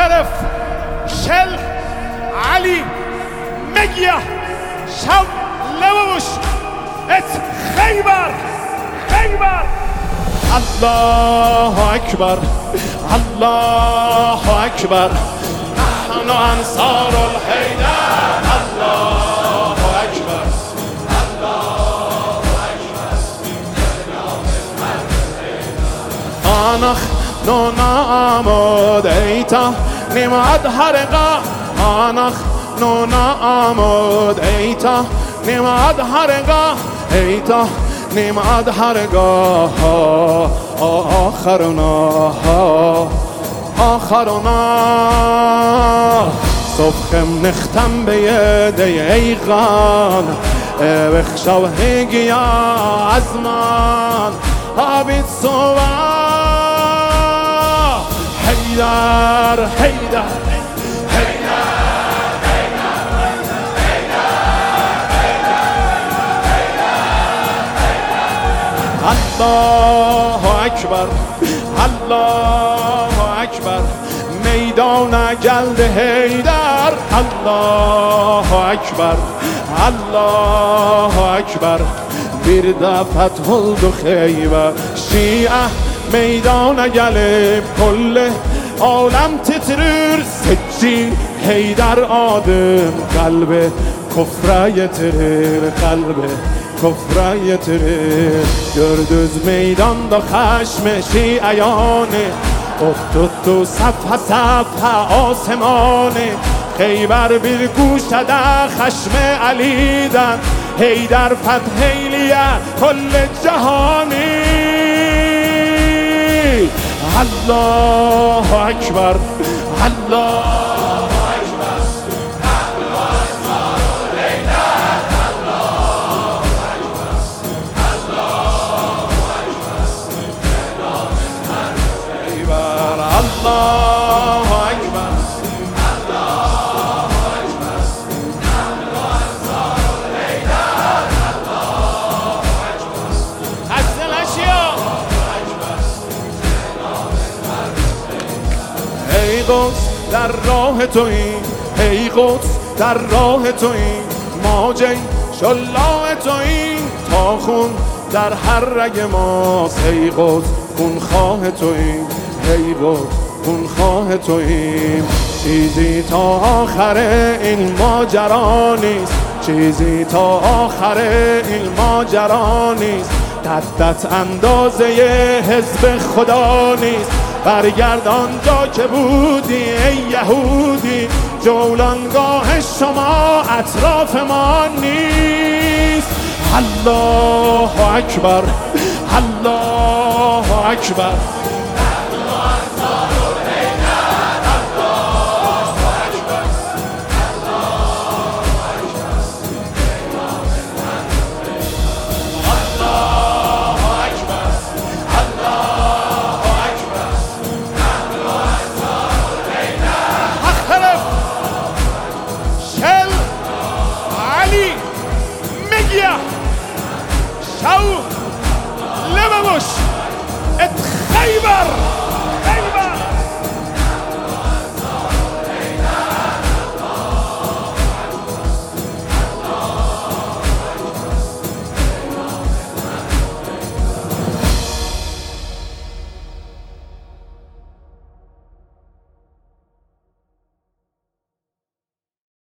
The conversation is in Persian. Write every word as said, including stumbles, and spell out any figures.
اختلف شل علي مجيا شو لوش ات خيبر خيبر الله أكبر الله أكبر نحن أنصار الحيدر الله أكبر الله أكبر نحن نعمد أيتا نمعد حرقا نحن نعمد أيتا نمعد حرقا أيتا نمعد حرقا آخرنا آخرنا صبحم نختم بيدي ايغان بخشو هيجيا عزمان عبيد صوا حيدر حيدر الله أكبر الله أكبر میدان جلد حیدر الله أكبر الله أكبر برد فتح الدو خیبر شیعه میدان گلب کل عالم تترر سجی حیدر آدم قلب کفره ترر قلب کفره تره گردوز میدان دا خشم شیعیانه افتاد تو صفحه صفحه آسمانه خیبر برگوش ده خشم علیدن حیدر فتحیلیه کل جهانی الله اکبر الله الله أكبر الله أكبر نحن أنصار الحيدر الله أكبر حسن الأشياء ای قدس در راه توییم ای قدس در راه توییم ماجی شلاء توییم تا خون در هر رگ ماست ای قدس خون خواه توییم ای قدس خون خواه توییم چیزی تا آخر این ماجرا نیست چیزی تا آخر این ماجرا نیست ددت اندازه حزب خدا نیست برگرد آنجا که بودی ای یهودی جولانگاه شما اطراف ما نیست الله اکبر الله اکبر شو لبمش ات خيبر